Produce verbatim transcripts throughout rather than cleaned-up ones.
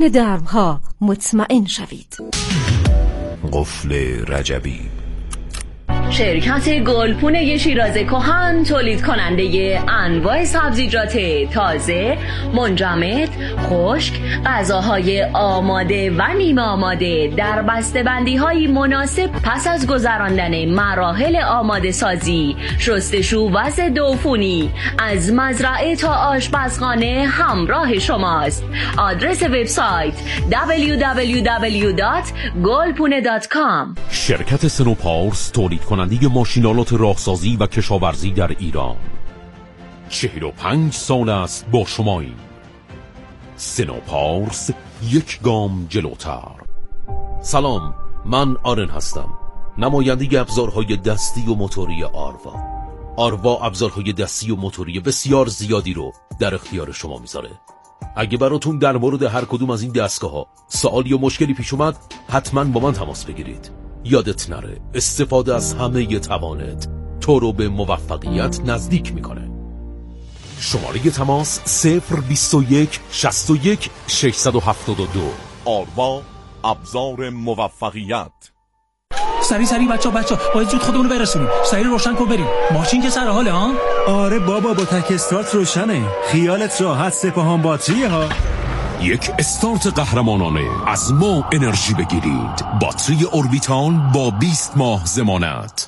دربها مطمئن شوید. قفل رجبی. شرکت گلپونه شیراز کهن تولید کننده انواع سبزیجات تازه، منجمد، خشک، غذاهای آماده و نیمه آماده در بسته‌بندی‌های مناسب پس از گذراندن مراحل آماده سازی، شستشو و ضد عفونی از مزرعه تا آشپزخانه همراه شماست. آدرس وبسایت دبلیو دبلیو دبلیو دات گلپونه دات کام. شرکت سنوپارس تولید کننده ماشینالات راهسازی و کشاورزی در ایران. چهل و پنج سال است با شماییم. سنوپارس، یک گام جلوتر. سلام، من آرن هستم، نماینده ابزارهای دستی و موتوری آروا. آروا ابزارهای دستی و موتوری بسیار زیادی رو در اختیار شما میذاره. اگه براتون در مورد هر کدوم از این دستگاه ها سوالی یا مشکلی پیش اومد، حتما با من تماس بگیرید. یادت نره استفاده از همه ی توانت تو رو به موفقیت نزدیک میکنه. شماره تماس صفر بیست و یک شصت و یک ششصد و هفتاد و دو. آروا، ابزار موفقیت. سری سری بچه بچه باید زود خودمونو برسونیم. سری روشن کن بریم. ماشین که سر حاله ها؟ آره بابا، با تک استارت روشنه. خیالت راحت، سپاهان باتریه ها. یک استارت قهرمانانه از ما انرژی بگیرید. باتری اوربیتال با بیست ماه ضمانت.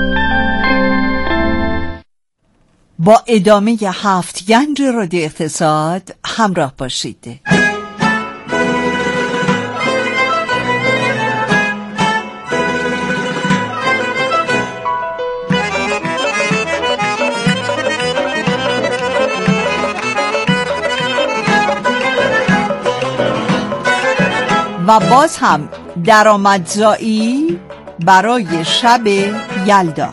با ادامه هفت گنج رادیو اقتصاد همراه باشید. و باز هم درآمدزایی برای شب یلدا.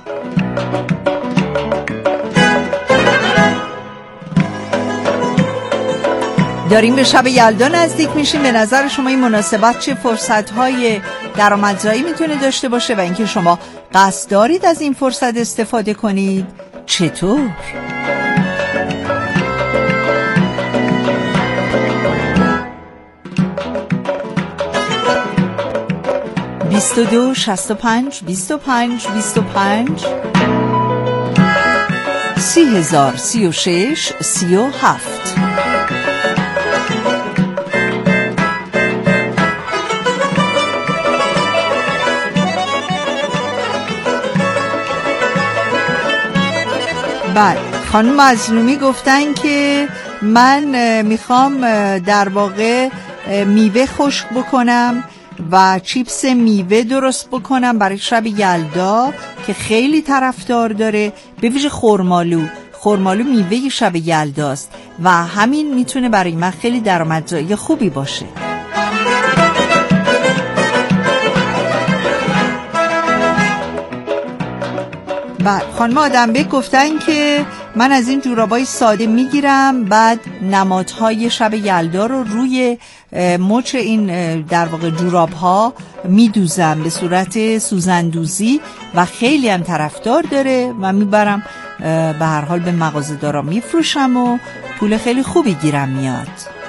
داریم به شب یلدا نزدیک میشیم. به نظر شما این مناسبت چه فرصت‌های درآمدزایی میتونه داشته باشه و اینکه شما قصد دارید از این فرصت استفاده کنید؟ چطور؟ بیست و دو شصت و پنج بیست و پنج بیست و پنج سی هزار سی و شش سی و هفت. بعد خانم مظلومی گفتن که من میخوام در واقع میوه خشک بکنم و چیپس میوه درست بکنم برای شب یلدا که خیلی طرفدار داره، به ویژه خرمالو. خرمالو میوه شب یلداست و همین میتونه برای من خیلی درآمدزایی خوبی باشه. بعد خانم آدمبک گفتن که من از این جورابای ساده میگیرم، بعد نمادهای شب یلدا رو روی مچ این در واقع جوراب ها میدوزم به صورت سوزندوزی و خیلی هم طرفدار داره و میبرم به هر حال به مغازه دارا میفروشم و پول خیلی خوبی گیرم میاد.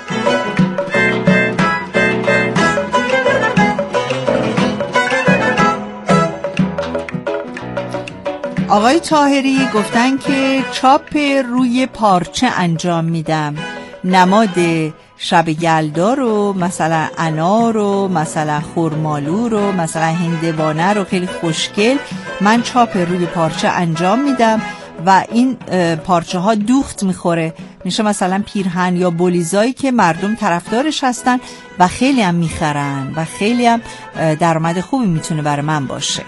آقای طاهری گفتن که چاپ روی پارچه انجام میدم، نماد شب یلدا رو، مثلا انار رو، مثلا خرمالو رو، مثلا هندوانه رو، خیلی خوشگل من چاپ روی پارچه انجام میدم و این پارچه ها دوخت میخوره، میشه مثلا پیرهن یا بولیزایی که مردم طرفدارش هستن و خیلی هم میخرن و خیلی هم درآمد خوبی میتونه برای من باشه.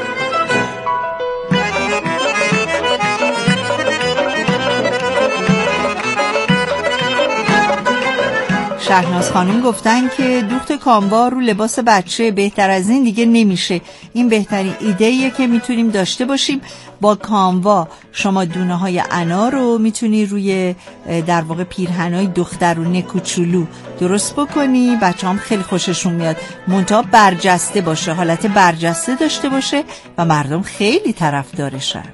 شهناز خانم گفتن که دوخت کاموا رو لباس بچه بهتر از این دیگه نمیشه. این بهترین ایده‌ایه که میتونیم داشته باشیم. با کاموا شما دونه های انار رو میتونی روی در واقع پیرهنای دخترونه کوچولو درست بکنی، بچه هم خیلی خوششون میاد، منتها برجسته باشه، حالت برجسته داشته باشه و مردم خیلی طرفدارشن.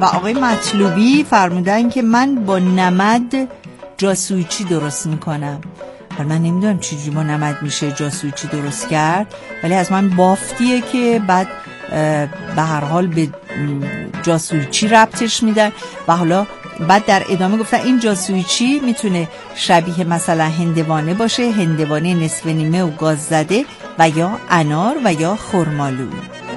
و آقای مطلوبی فرمودن که من با نمد جاسویچی درست میکنم. ولی من نمیدونم چجوری با نمد میشه جاسویچی درست کرد، ولی از من بافتیه که بعد به هر حال به جاسویچی ربطش میدن. و حالا بعد در ادامه گفتن این جاسویچی میتونه شبیه مثلا هندوانه باشه، هندوانه نصف نیمه و گاز زده، و یا انار و یا خرمالو.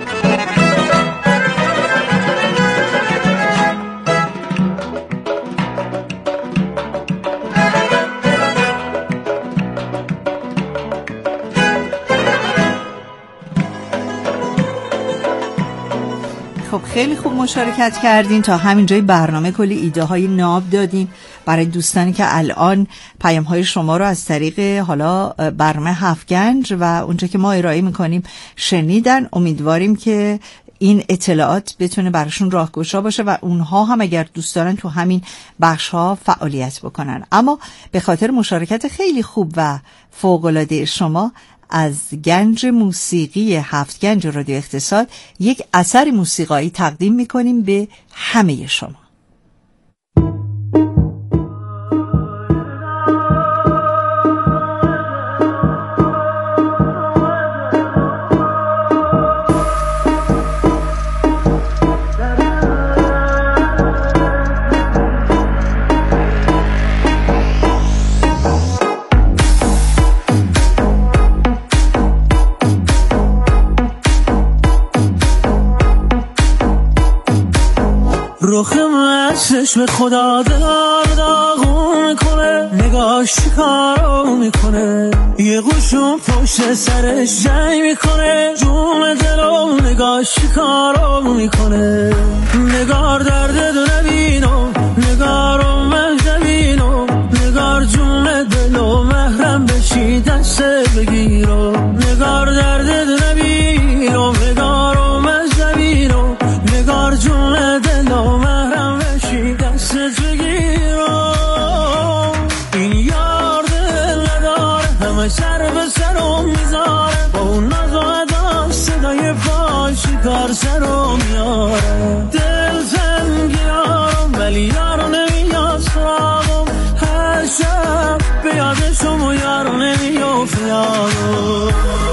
خب خیلی خوب مشارکت کردین. تا همینجای برنامه کلی ایده های ناب دادین برای دوستانی که الان پیام های شما رو از طریق حالا برنامه هفت‌گنج و اونجا که ما ارائه میکنیم شنیدن. امیدواریم که این اطلاعات بتونه براشون راهگشا باشه و اونها هم اگر دوست دارن تو همین بخش ها فعالیت بکنن. اما به خاطر مشارکت خیلی خوب و فوق‌العاده شما از گنج موسیقی هفت گنج رادیو اقتصاد یک اثر موسیقایی تقدیم میکنیم به همه شما. رخ من چشم خدا دلار داغون میکنه، نگاش چیکارو میکنه، یه قوشون پشت سرش جنگ میکنه، جون دلو نگاش چیکارو میکنه، نگار درد دو نبینو، نگارو مهجبینو، نگار جون دلو محرم بشی دست بگیرو، نگار درد دو نبینو، نگارو مهجبینو، نگار جون دلو محرم بشی دست بگیرو. این یار دل نداره، همه سر به سرم میذاره، با اون ناز و ادا صدای پای شکار سرم میاره، دل تنگیارم ولی یارو نمیاد سراغم، هر شب به یادشم و یارو نمیافت یارو.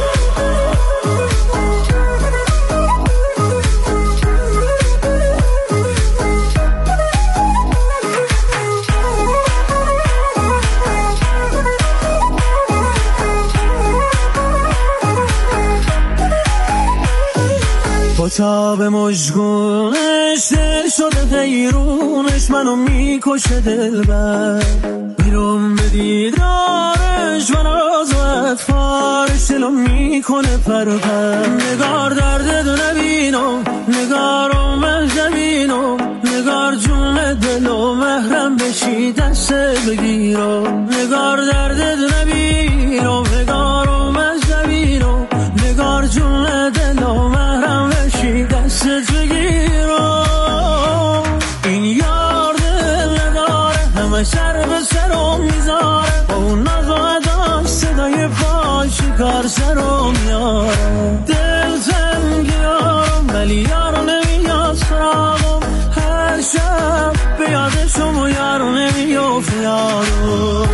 تا به مژگونش دل شده حیرونش، منو میکشه دلبر، بیرون به دیدارش من آزاد فارش دلو میکنه پر پر، نگار درد دو نبینو، نگارو مهجبینو، نگار جون دلو محرم بشی دست بگیرو، نگار درد دو نبینو، نگارو مهجبینو، نگار جون دلو محرم بشی دست بگیرو. این یار دل نداره، همه سر به سرم میذاره، با اون ناز و ادا صدای پای شکار سرم میاره، دل تنگیارم ولی یارو نمیاد سراغم، هر شب به یادشم و یارو نمیافت یارو.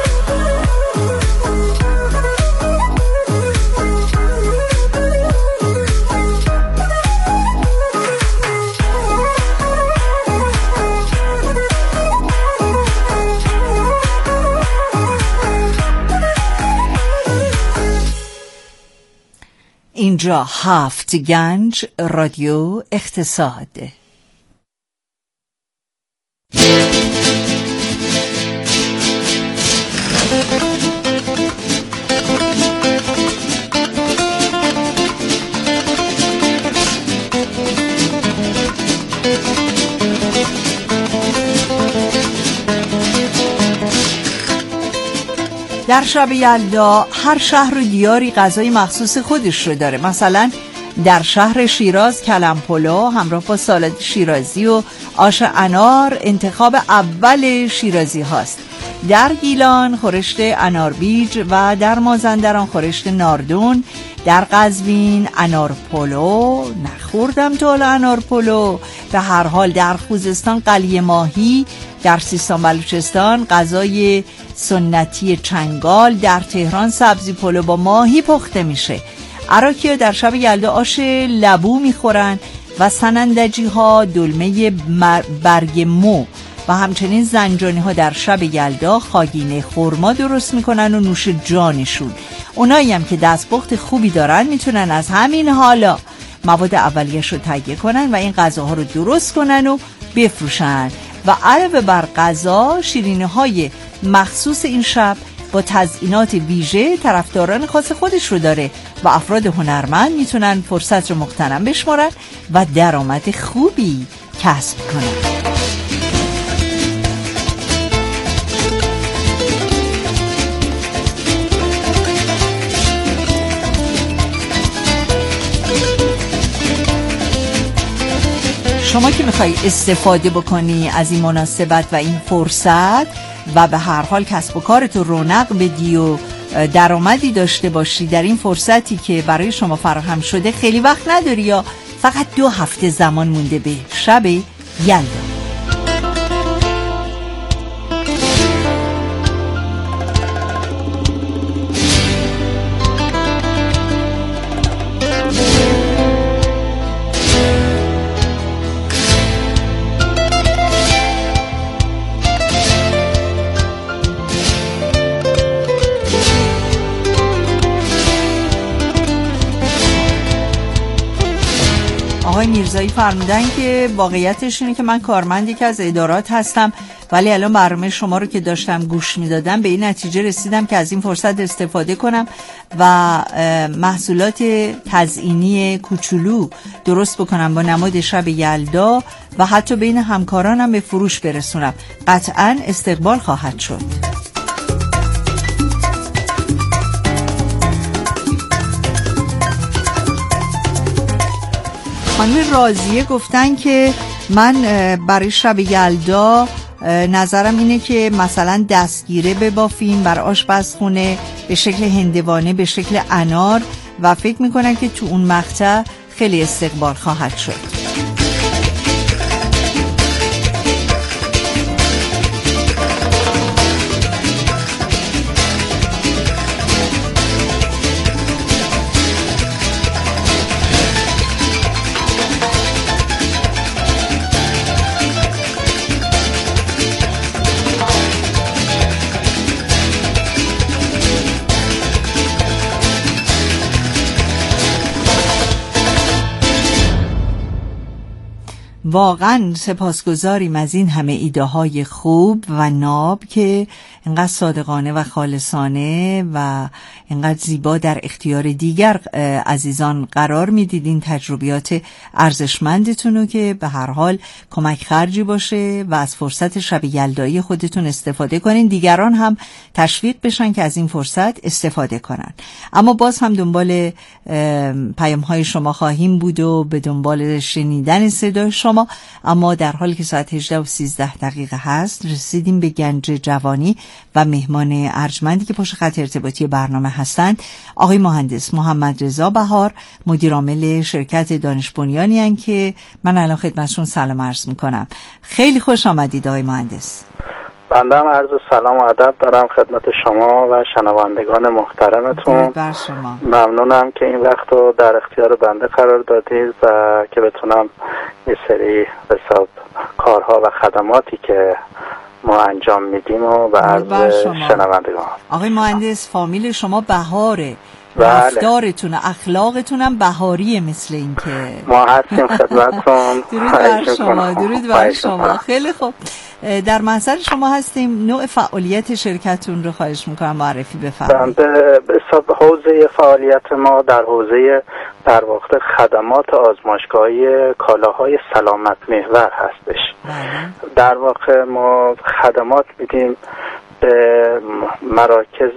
اینجا هفت گنج رادیو اقتصاد. در شب یلدا هر شهر و دیاری غذای مخصوص خودش رو داره. مثلا در شهر شیراز کلم پلو همراه با سالاد شیرازی و آش انار انتخاب اول شیرازی هاست. در گیلان خورشت انار بیج و در مازندران خورشت ناردون، در قزوین انار پلو نخوردم تا حالا انار پلو. به هر حال در خوزستان قلیه ماهی، در سیستان بلوچستان غذای سنتی چنگال، در تهران سبزی پلو با ماهی پخته میشه. عراقی‌ها در شب یلدا آش لبو میخورن و سنندجی ها دلمه برگ مو و همچنین زنجانی ها در شب یلدا خاگینه خرما درست میکنن و نوش جانشون. اونایی هم که دستپخت خوبی دارن میتونن از همین حالا مواد اولیه‌اش رو تهیه کنن و این غذاها رو درست کنن و بفروشن. و علاوه بر غذا، شیرینی‌های مخصوص این شب با تزیینات ویژه طرفداران خاص خودش رو داره و افراد هنرمند میتونن فرصت رو مغتنم بشمارن و درآمد خوبی کسب کنن. شما که میخوای استفاده بکنی از این مناسبت و این فرصت و به هر حال کسب و کارت رو رونق بدی و درآمدی داشته باشی در این فرصتی که برای شما فراهم شده، خیلی وقت نداری یا فقط دو هفته زمان مونده به شب یلدا. آقای میرزایی فرمودن که واقعیتش اینه که من کارمند یکی از ادارات هستم، ولی الان برنامه شما رو که داشتم گوش میدادم به این نتیجه رسیدم که از این فرصت استفاده کنم و محصولات تزیینی کوچولو درست بکنم با نماد شب یلدا و حتی بین همکارانم به فروش برسونم. قطعاً استقبال خواهد شد. خانم راضیه گفتن که من برای شب یلدا نظرم اینه که مثلا دستگیره ببافیم بر آشپزخونه به شکل هندوانه، به شکل انار و فکر میکنن که تو اون مقطع خیلی استقبال خواهد شد. واقعا سپاسگزاریم از این همه ایده های خوب و ناب که اینقدر صادقانه و خالصانه و اینقدر زیبا در اختیار دیگر عزیزان قرار میدید. این تجربیات ارزشمندتون رو که به هر حال کمک خرجی باشه و از فرصت شب یلدایی خودتون استفاده کنین، دیگران هم تشویق بشن که از این فرصت استفاده کنن. اما باز هم دنبال پیام های شما خواهیم بود و به دنبال شنیدن صدای شما. اما در حالی که ساعت هجده و سیزده دقیقه هست رسیدیم به گنج جوانی و مهمان ارجمندی که پشت خط ارتباطی برنامه هستند آقای مهندس محمد رضا بهار، مدیر عامل شرکت دانش بنیانی هستند که من الان خدمتشون سلام عرض میکنم. خیلی خوش آمدید آقای مهندس. بنده هم عرض سلام و ادب دارم خدمت شما و شنوندگان محترمتون. بر شما. ممنونم که این وقت رو در اختیار بنده قرار دادید و که بتونم یه سری حساب کارها و خدماتی که ما انجام میدیم و به عرض شنوندگان. آقای مهندس فامیل شما بهاره، بله. رفتارتون اخلاقتون هم بهاریه مثل این که ما هستیم خدمتتون. درود بر شما. درود بر شما. خیلی خوب، در محضر شما هستیم. نوع فعالیت شرکتتون رو خواهش میکنم معرفی بفرمایید. به حساب حوزه فعالیت ما در حوزه در واقع خدمات آزمایشگاهی کالاهای سلامت محور هستش. بله. در واقع ما خدمات میدیم به مراکز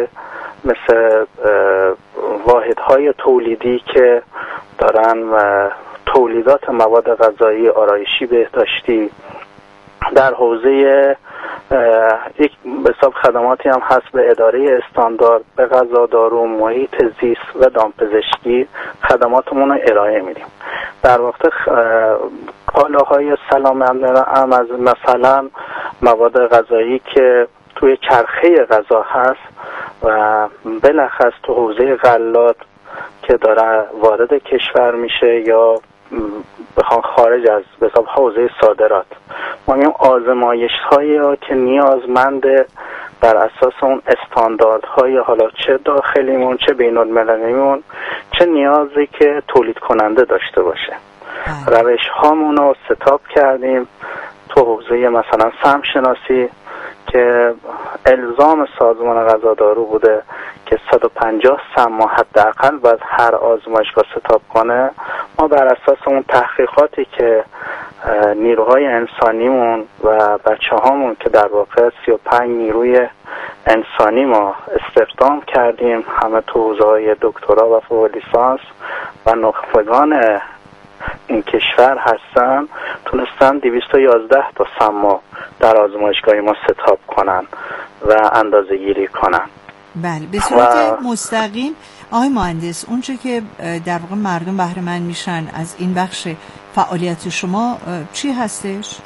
مثل واحدهای تولیدی که دارن و تولیدات مواد غذایی، آرایشی، بهداشتی. در حوزه یک به حساب خدماتی هم هست به اداره استاندارد، به غذادارو، محیط زیست و دامپزشکی خدماتمون رو ارائه میدیم. در واقع کالاهای سلامت هم از مثلا مواد غذایی که توی چرخه غذا هست و بلخص تو حوزه غلات که داره وارد کشور میشه یا بخوان خارج از به حساب حوزه صادرات، ما میگیم آزمایش هایی که نیازمند بر اساس اون استانداردهای حالا چه داخلیمون چه بین المللیمون چه نیازی که تولید کننده داشته باشه. روش هامون رو ستاپ کردیم تو حوزه مثلا سم شناسی که الزام سازمان غذادارو بوده که صد و پنجاه سم حداقل باید هر آزمایشگاه ستاپ کنه. ما بر اساس اون تحقیقاتی که نیروهای انسانیمون و بچه هامون که در واقع سی و پنج نیروی انسانی ما استخدام کردیم، همه تو حوزه‌های دکترا و فوق لیسانس و نخبگان این کشور هستن، تونستن دویست و یازده تا سم در آزمایشگاه ما ستاپ کنن و اندازه گیری کنن. بله، به صورت مستقیم آقای مهندس اونچه که در واقع مردم بهره مند میشن از این بخش فعالیت شما چی هستش؟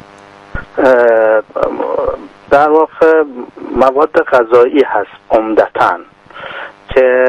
در واقع مواد غذایی هست عمدتاً که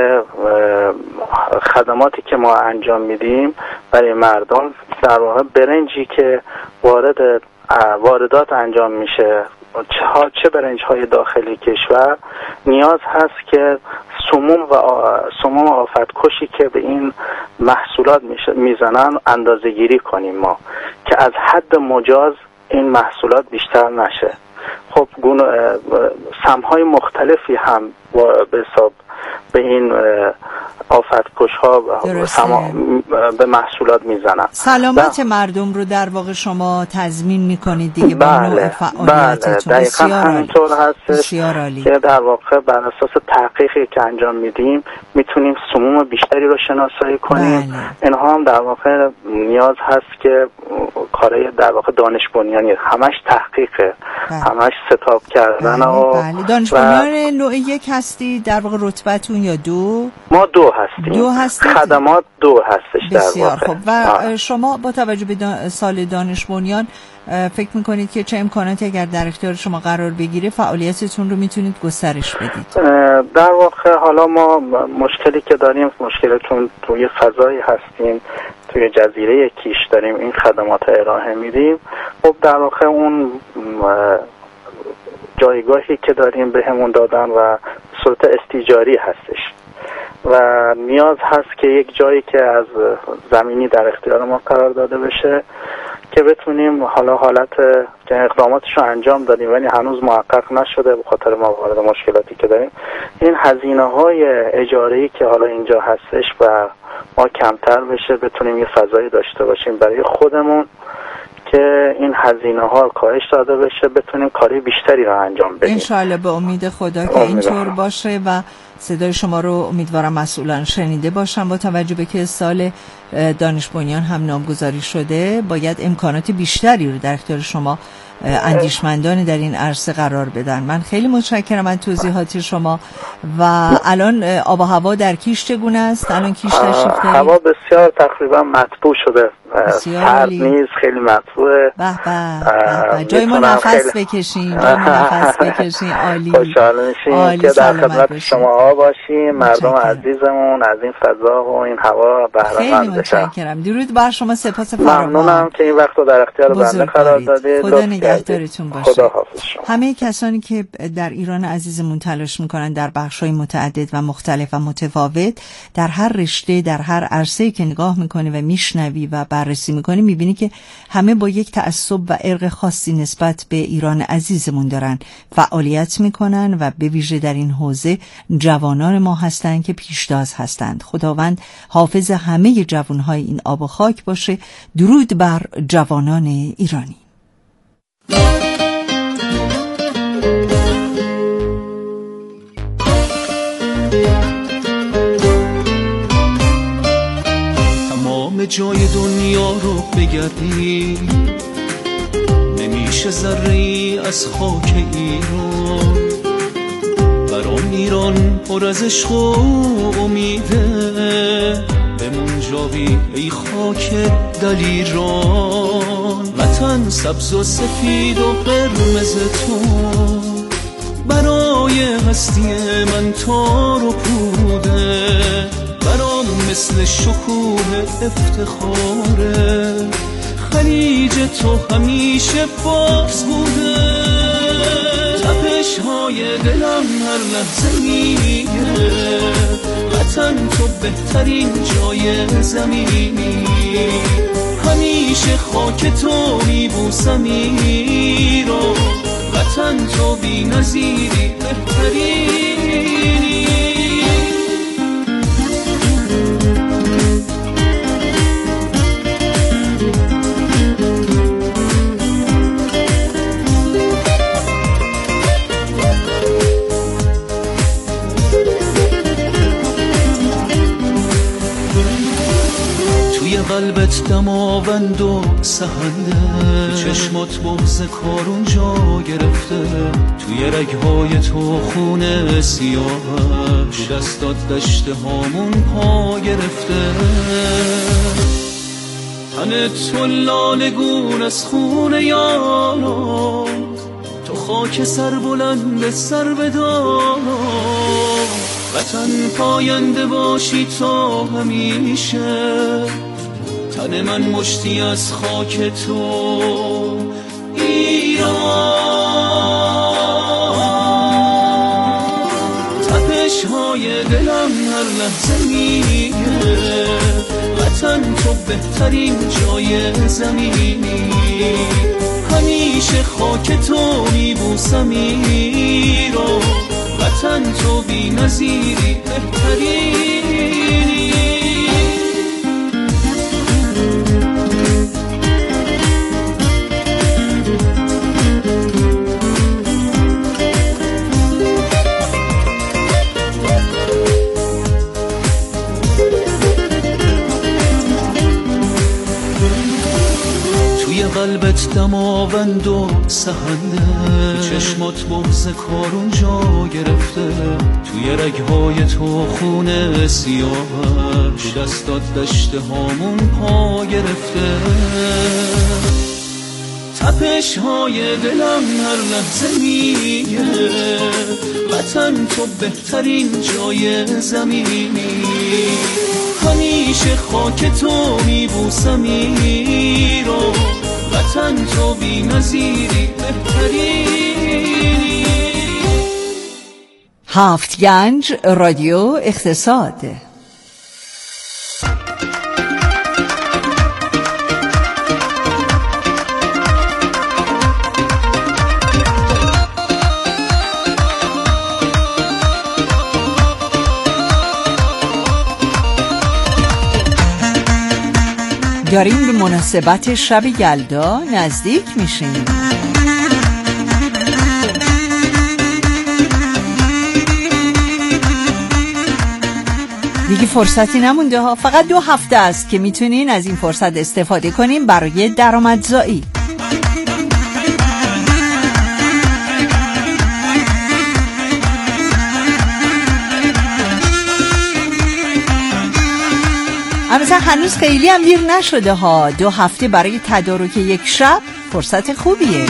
خدماتی که ما انجام میدیم برای مردم، در واقع برنجی که وارد واردات انجام میشه، چه ها چه برنج های داخلی کشور نیاز هست که سموم و سموم آفتکشی که به این محصولات میزنن اندازه گیری کنیم ما که از حد مجاز این محصولات بیشتر نشه. خب سمهای مختلفی هم به حساب به این آفتکش ها به محصولات میزنن. سلامت مردم رو در واقع شما تضمین میکنید دیگه با بله، نوع فعالیتتون. بله، دقیقا همینطور هستش که در واقع بر اساس تحقیقی که انجام میدیم میتونیم سموم بیشتری رو شناسایی کنیم. بله. اینها هم در واقع نیاز هست که کارهای در واقع دانش بنیانی همش تحقیقه. بله. همش ستاپ کردن. بله. و بله. دانش بنیان نوع یک هستی در واقع رتبتون یا دو؟ ما دو هستیم. دو هستید؟ خدمات دو هستش در واقع. خب. و آه. شما با توجه به دان... سال دانش بنیان فکر میکنید که چه امکاناتی اگر در اختیار شما قرار بگیره فعالیتتون رو میتونید گسترش بدید؟ در واقع حالا ما مشکلی که داریم مشکلتون توی فضایی هستیم، توی جزیره کیش داریم این خدمات ارائه میدیم. خب در واقع اون جایگاهی که داریم به همون دادن و صورت استیجاری هستش و نیاز هست که یک جایی که از زمینی در اختیار ما قرار داده بشه که بتونیم حالا حالت که اقداماتش رو انجام دادیم ولی هنوز محقق نشده به خاطر موارد مشکلاتی که داریم، این هزینه های اجاره‌ای که حالا اینجا هستش و ما کمتر بشه، بتونیم یه فضایی داشته باشیم برای خودمون که این هزینه ها کاهش داده بشه، بتونیم کاری بیشتری رو انجام بدیم. انشالله به امید خدا که اینطور باشه و صدای شما رو امیدوارم مسئولان شنیده باشن. با توجه به که سال دانش بنیان هم نامگذاری شده باید امکانات بیشتری رو در اختیار شما اندیشمندان در این عرصه قرار بدن. من خیلی متشکرم از توضیحات شما. و الان آب و هوا در کیش چگونه است؟ الان کیش تشریف دارید؟ هوا بسیار تقریبا مطبوع شده، سرد نیست، خیلی مطبوعه. به به جای ما نفس بکشیم، جای ما نفس بکشیم. عالی، خوشحال میشیم که در خدمت شما ها باشیم. مردم عزیزمون از این فضا و این هوا بهره مند بشن. خیلی متشکرم. درود بر شما، سپاس فراوان. ممنونم که این وقت رو در اختیار بنده قرار دادید. خدا نگهدارتون باشه. خدا حافظ شما. همه کسانی که در ایران عزیزمون تلاش میکنن در بخش‌های متعدد و مختلف و متفاوت در هر رشته، در هر عرصه‌ای که نگاه میکنی و میشنوی و بررسی میکنی میبینی که همه با یک تعصب و ارق خاصی نسبت به ایران عزیزمون دارن فعالیت میکنن و به ویژه در این حوزه جوانان ما هستن که پیشتاز هستند. خداوند حافظ همه جوانهای این آب و خاک باشه. درود بر جوانان ایرانی. تمام جای دنیا رو بگردی نمیشه همیشه ذره‌ای از خاک ایران. برام ایران پر از عشق و امیده، بمون جاوی ای خاک دلیران. وطن سبز و سفید و قرمز تو، برای هستی من تار و پوده. برام مثل شکوه افتخاره، خلیج تو همیشه باز بوده. تپش های دلم هر لحظه میگه، وطن تو بهترین جای زمینی. همیشه خاک تو میبوسم ایران، وطن تو بی نظیری بهترینی. قلبت دماوند و سهنده، چشمات بغض کارون جا گرفته. توی رگهای تو خونه سیاهش، دستات دشت هامون پا گرفته. تن تو لالگون از خون یاران، تو خاک سر بلند سر بدار. وطن پاینده باشی تا همیشه، تن من مشتی از خاک تو ایران. تپش های دلم هر لحظه میگه، وطن تو بهترین جای زمینی. همیشه خاک تو میبوسم ایران، وطن تو بی نظیری بهترینی. قلبت دماوند و سهنده، چشمات بغض کارون جا گرفته. توی رگهای تو خونه سیاهش، دستات دشت هامون پا گرفته. تپش های دلم هر لحظه میگه، وطن تو بهترین جای زمینی. همیشه خاک تو میبوسم ایران، وطن تو بی نظیری بهترینی. هفت گنج رادیو اقتصاد. داریم به مناسبت شب یلدا نزدیک میشیم. دیگه فرصتی نمونده ها، فقط دو هفته است که میتونین از این فرصت استفاده کنین برای درآمدزایی. اما هنوز خیلی هم دیر نشده ها، دو هفته برای تدارک یک شب فرصت خوبیه.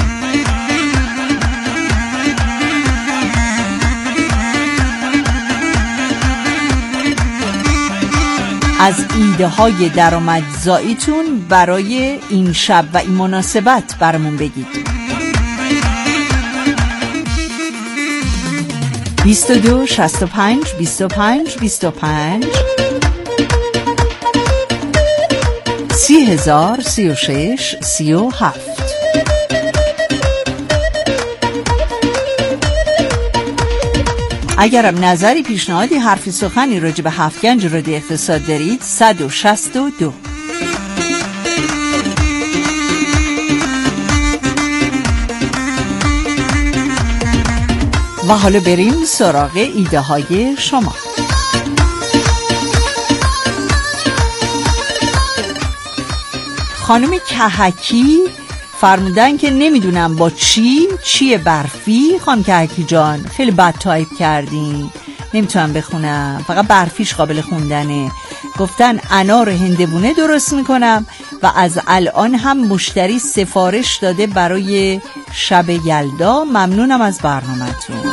از ایده های درآمدزاییتون برای این شب و این مناسبت برامون بگید. بیست و دو شصت و پنج بیست و پنج بیست و پنج سی هزار سی و شش سی و هفت. اگرم نظری، پیشنهادی، حرفی، سخنی راجع به هفت گنج رادیو اقتصاد دارید، صد و شصت و دو. و حالا بریم سراغ ایده های شما. خانم کهکی فرمودن که نمیدونم با چی چیه برفی. خانم کهکی جان خیلی بد تایپ کردین، نمیتونم بخونم، فقط برفیش قابل خوندنه. گفتن انار هندوونه درست میکنم و از الان هم مشتری سفارش داده برای شب یلدا. ممنونم از برنامه‌تون.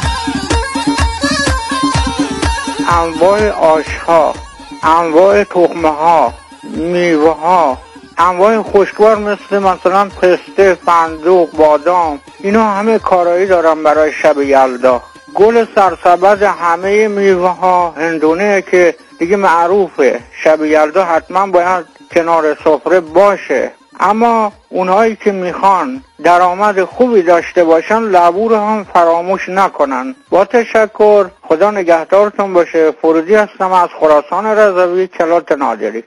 انواع آش‌ها، انواع تخم‌ها، میوه‌ها، انواع خوشگوار مثل مثلا پسته، فندق، بادام، اینا همه کارایی دارم برای شب یلدا. گل سرسبد همه میوه ها هندونه که دیگه معروفه، شب یلدا حتما باید کنار سفره باشه. اما اونهایی که میخوان درآمد خوبی داشته باشن لبو رو هم فراموش نکنن. با تشکر، خدا نگهدارتون باشه. فرودی هستم از خراسان رضوی، کلات نادری.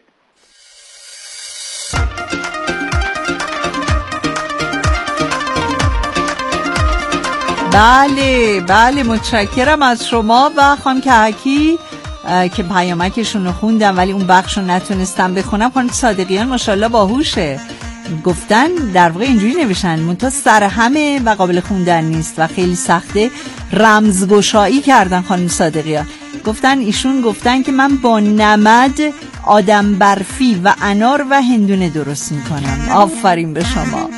بله بله متشکرم از شما و خانم کهکی که پیامکشون رو خوندم ولی اون بخش رو نتونستم بخونم. خانم صادقیان ماشاءالله باهوشه، گفتن در واقع اینجوری نوشتن منتها سر همه و قابل خوندن نیست و خیلی سخته. رمزگشایی کردن خانم صادقیان، گفتن ایشون گفتن که من با نمد آدم برفی و انار و هندونه درست میکنم. آفرین به شما.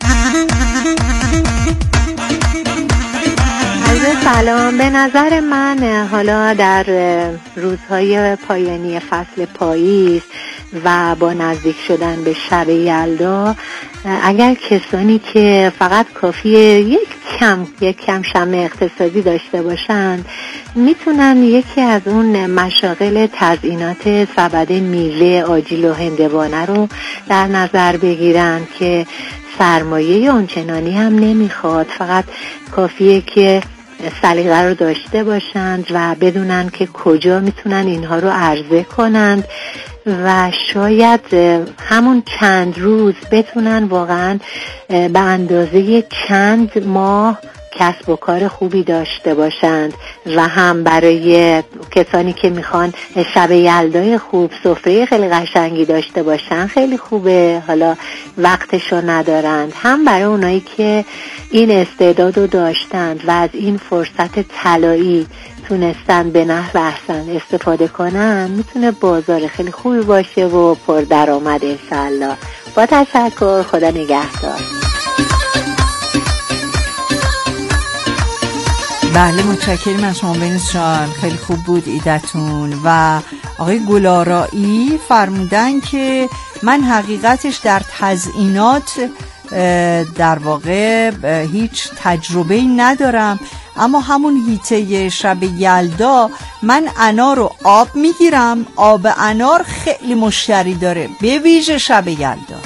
سلام. به نظر من حالا در روزهای پایانی فصل پاییز و با نزدیک شدن به شب یلدا، اگر کسانی که فقط کافیه یک کم یک کم شمع اقتصادی داشته باشند میتونن یکی از اون مشاغل تزیینات سبد میوه، آجیل و هندوانه رو در نظر بگیرن که سرمایه اونچنانی هم نمیخواد، فقط کافیه که سلیقه رو داشته باشند و بدونن که کجا میتونن اینها رو عرضه کنند و شاید همون چند روز بتونن واقعا به اندازه چند ماه کسب و کار خوبی داشته باشند و هم برای کسانی که میخوان شب یلدای خوب، سفره خیلی قشنگی داشته باشن خیلی خوبه، حالا وقتشو ندارند، هم برای اونایی که این استعداد رو داشتند و از این فرصت طلایی تونستن به نحو احسن استفاده کنن میتونه بازار خیلی خوبی باشه و پر درآمد انشالله. با تشکر، خدا نگهدار. بله متشکرم از شما بینوس جان، خیلی خوب بود ایدتون. و آقای گلارایی فرمودن که من حقیقتش در تزیینات در واقع هیچ تجربه ندارم، اما همون هیته شب یلدا من انار رو آب میگیرم، آب انار خیلی مشتری داره به ویژه شب یلدا.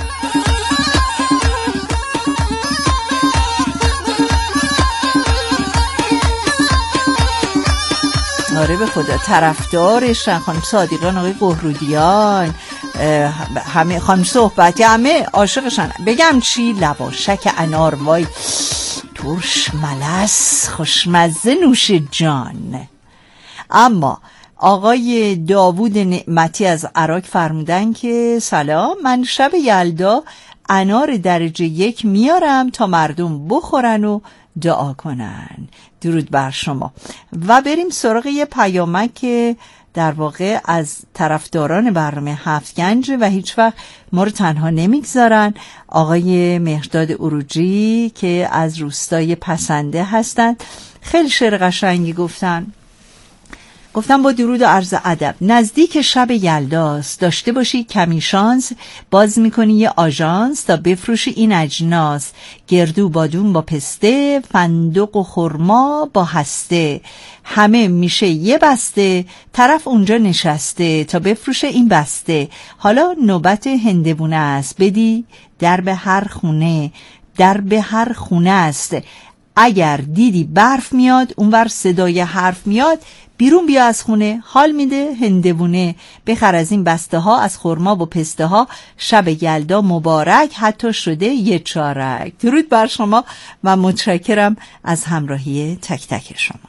آره به خدا طرفدارشن خانم صادقیان، آقای قهرودیان، همه خانم صحبتی همه عاشقشن. بگم چی؟ لواشک انار وای ترش ملس خوشمزه نوش جان. اما آقای داوود نعمتی از عراق فرمودن که سلام، من شب یلدا انار درجه یک میارم تا مردم بخورن و دعا کنن. درود بر شما. و بریم سراغ یه پیامک که در واقع از طرفداران برنامه هفتگنج و هیچ وقت ما رو تنها نمیگذارن. آقای مهرداد اروجی که از روستای پسنده هستند خیلی شعر قشنگی گفتن. گفتم با درود و عرض ادب، نزدیک شب یلداست، داشته باشی کمی شانس، باز میکنی یه آژانس تا بفروشی این اجناس، گردو بادون با پسته، فندق و خرما با هسته، همه میشه یه بسته، طرف اونجا نشسته تا بفروشه این بسته، حالا نوبت هندوونه است، بدی در به هر خونه، در به هر خونه است، اگر دیدی برف میاد اونور صدای حرف میاد، بیرون بیا از خونه، حال میده هندوونه، بخر از این بسته ها از خرما و پسته ها، شب یلدا مبارک حتی شده یه چارک. درود بر شما و متشکرم از همراهی تک تک شما.